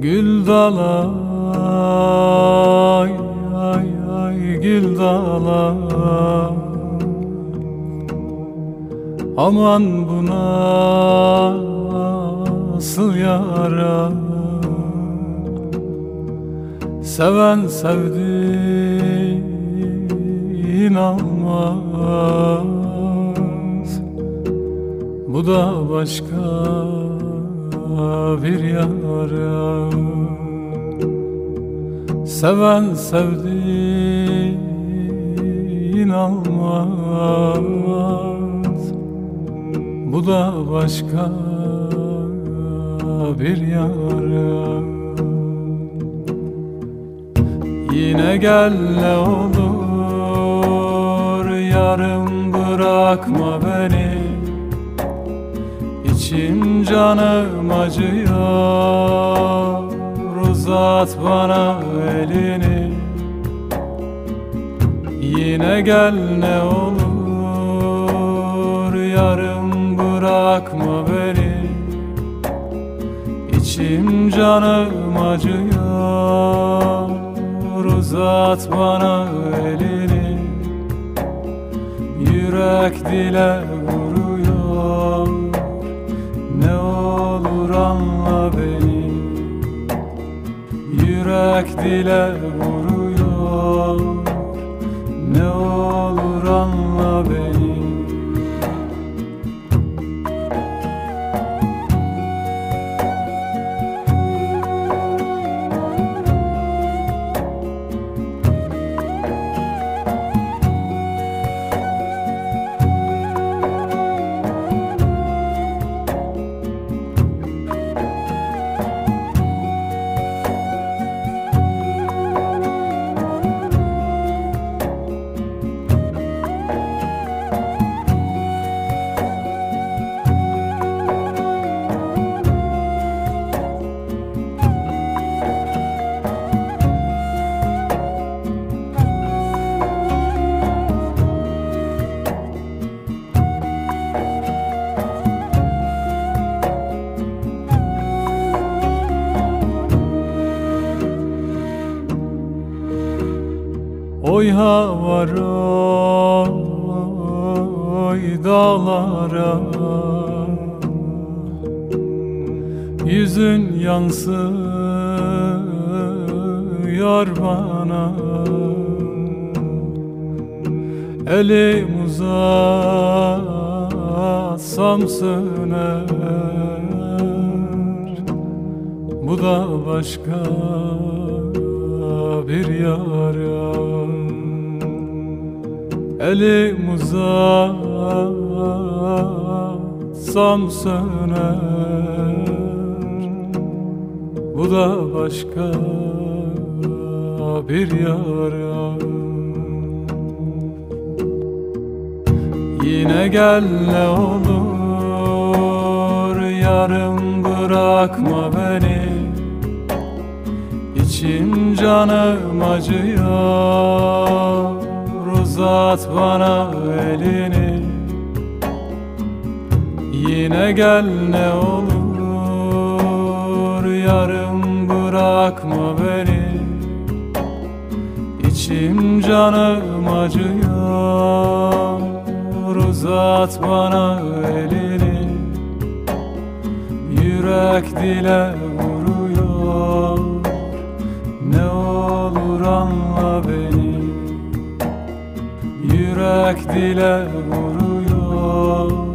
Gül dala, ay ay ay gül dala, aman bu nasıl yara? Seven sevdiğin almaz, bu da başka bir yara. Seven sevdiğin almaz, bu da başka bir yara. Yine gel ne olur, yarım bırakma beni. İçim canım acıyor, uzat bana elini. Yine gel ne olur, yarım bırakma beni. İçim canım acıyor, uzat bana elini. Yürek dile vuruyor, ne olur anla beni. Yürek dile vuruyor, ne olur anla beni. Oy hava oy dağlara, yüzün yansıyor bana. Elim uzatsam söner, bu da başka bir yara. Elim uzatsam söner, bu da başka bir yara. Yine gel ne olur, yarım bırakma beni. İçim canım acıyor, uzat bana elini. Yine gel ne olur, yarım bırakma beni. İçim canım acıyor, uzat bana elini. Yürek dile vuruyor, ne olur anla beni. Yürek dile vuruyor,